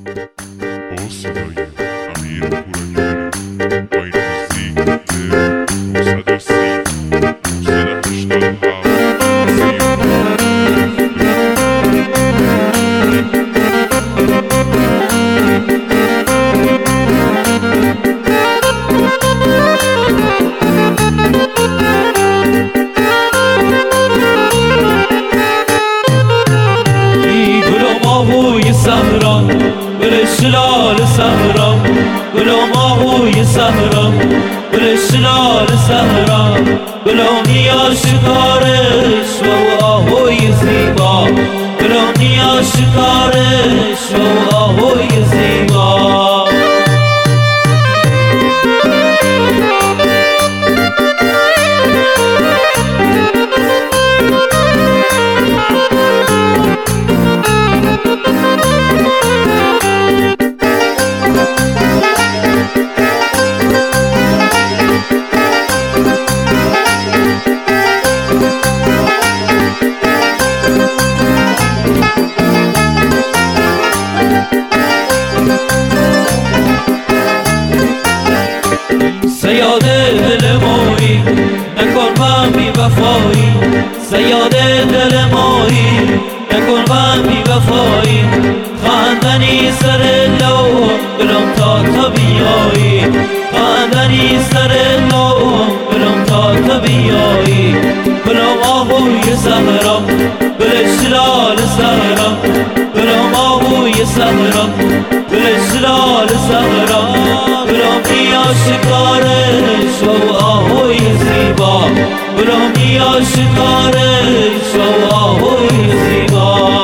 با صدای امیر پورانیانی با این موزیک 930 صحرا گل شلال صحرا گل ماهوی صحرا گل شلال صحرا گلونی آشکارش و آهوی زیبا گلونی آشکارش و آهوی زیبا سیاده دل مایی نکن من بی وفایی سیاده دل مایی نکن من بی وفایی خواندنی سر لو گلم تا بیایی خواندنی سر لو گلم تا بیایی گلم آهوی صحرا گل شلال صحرا گلم آهوی صحرا گل شلال صحرا گلم آشکارش و آهوی زیبا گلومی آشکارش و آهوی زیبا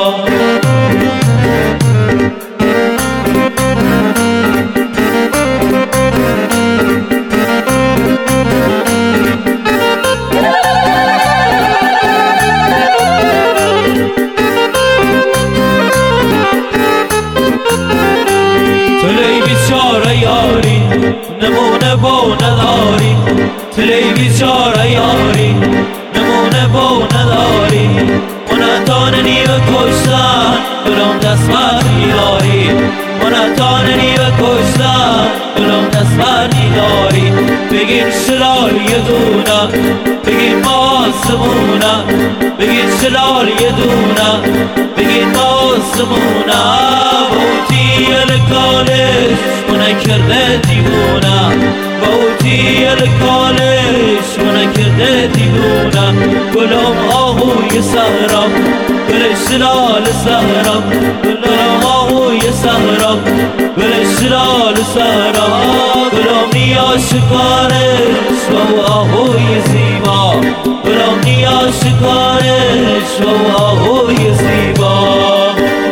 تلی بیچاره یاری نمونه با نداری تلی بیچاره یاری نمونه با نداری منتاننی و کشتن گلم دست بر میداری منتاننی و کشتن گلم دست بر میداری بگین شلال یه دونه بگین ما آسمونه بگین شلال یه دونه بگین ما آسمونه بوتی الکالش منه کرده دیوونه بوتی الکالش منه کرده دیوونه گلم آهوی صحرا گل شلال صحرا گلم آهوی صحرا گل شلال صحرا گلم آشکارش و آهوی زیبا گلم آشکارش و آهوی زیبا